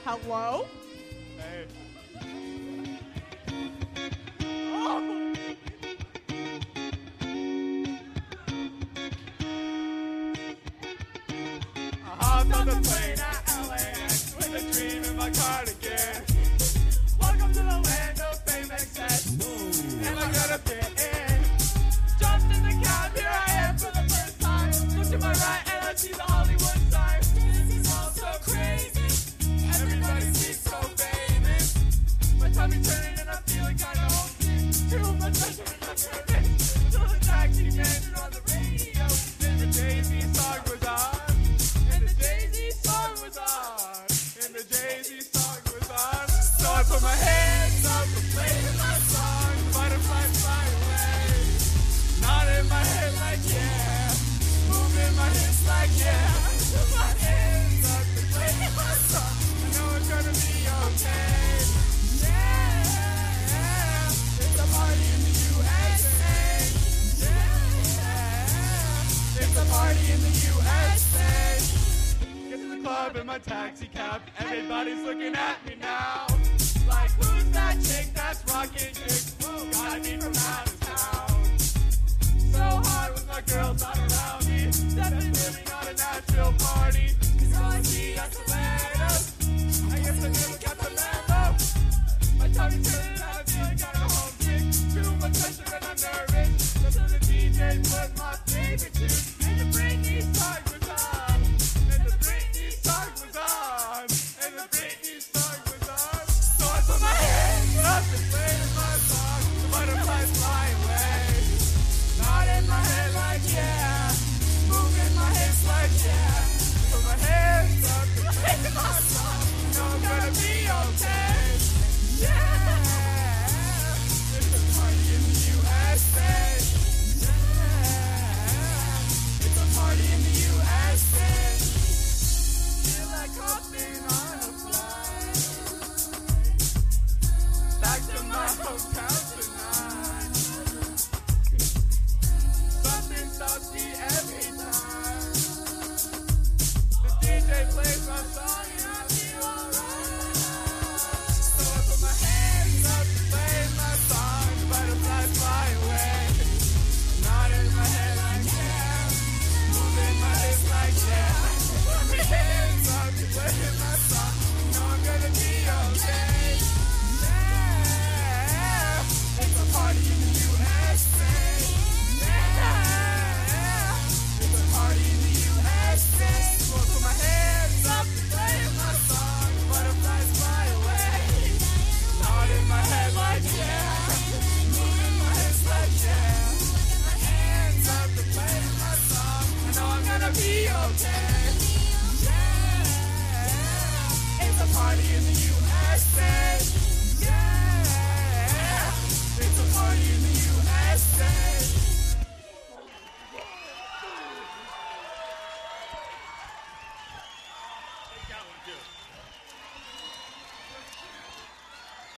Hello? Hey. I hopped on the plane at LAX with a dream in my cardigan. Welcome to the land of fame excess. Am I gonna fit in? Jumped in the cab, here I am for the first time. Look to my right and I see the Hollywood sign. This is all so crazy. Everybody seems so famous. My tummy turning and I'm feeling kinda homesick. Too much pressure and I'm nervous. Till the taxi man turned on the radio. Then the Jay-Z song was on. And the Jay-Z song was on. And the Jay-Z song was on. So I put my hands up and played my song. Butterflies fly away. Nodding my head like yeah. Moving my hips like yeah. Put my hands up and played my song. I know it's gonna be okay. Yeah. It's a party in the USA. Yeah. It's a party in the USA. Get to the club in my taxi cab. Everybody's looking at me now. Like, who's that chick that's rocking chick? Gotta be from out of town. So hard with my girls all around me. Definitely living on a Nashville party. Cause all I see escalators. I guess I never got the memo. My tummy turning out, I'm feeling kinda homesick. Too much pressure and I'm nervous. Until the DJ put my favorite tune. And the Britney song was on. And the Britney song was on. And the Britney song was on. So I put my hands up and played my song. The butterflies fly away. Nodding my head like yeah. Moving my hips like yeah. Put my hands up and play my song. Know I'm gonna be okay. Yeah. It's a party in the USA. Yeah. It's a party in the USA. Feel like hopping on a flight. Back to my hotel tonight. Something salty every time. The DJ plays my song and I feel alright. So I put my hands up and play my song. Butterflies fly away. Nodding my head like yeah. Moving my hips like yeah. Put my hands up and play my song. Know I'm gonna be okay. Yeah. It's a party in the USA. Yeah. It's a party in the USA. So I put my hands up and play my song. Butterflies fly away. Nodding my head like yeah. Moving my hips like yeah. Put my hands up and play my song. I know I'm gonna be okay. Yeah. It's a party in the USA.